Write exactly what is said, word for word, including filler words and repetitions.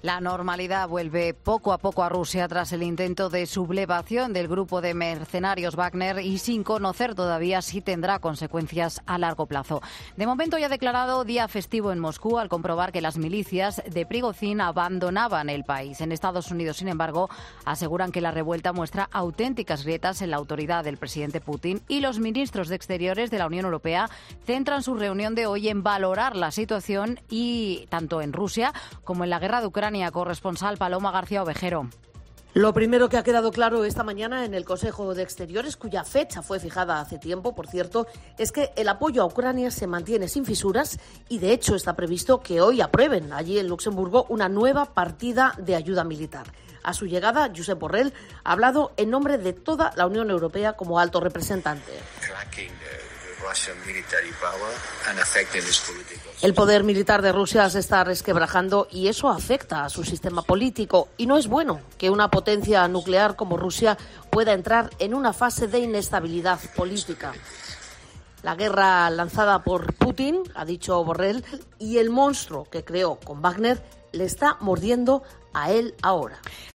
La normalidad vuelve poco a poco a Rusia tras el intento de sublevación del grupo de mercenarios Wagner y sin conocer todavía si tendrá consecuencias a largo plazo. De momento ya ha declarado día festivo en Moscú al comprobar que las milicias de Prigozhin abandonaban el país. En Estados Unidos, sin embargo, aseguran que la revuelta muestra auténticas grietas en la autoridad del presidente Putin y los ministros de Exteriores de la Unión Europea centran su reunión de hoy en valorar la situación y tanto en Rusia como en la guerra de Ucrania. Corresponsal Paloma García Ovejero. Lo primero que ha quedado claro esta mañana en el Consejo de Exteriores, cuya fecha fue fijada hace tiempo, por cierto, es que el apoyo a Ucrania se mantiene sin fisuras y, de hecho, está previsto que hoy aprueben allí en Luxemburgo una nueva partida de ayuda militar. A su llegada, Josep Borrell ha hablado en nombre de toda la Unión Europea como alto representante. El poder militar de Rusia se está resquebrajando y eso afecta a su sistema político. Y no es bueno que una potencia nuclear como Rusia pueda entrar en una fase de inestabilidad política. La guerra lanzada por Putin, ha dicho Borrell, y el monstruo que creó con Wagner le está mordiendo a él ahora.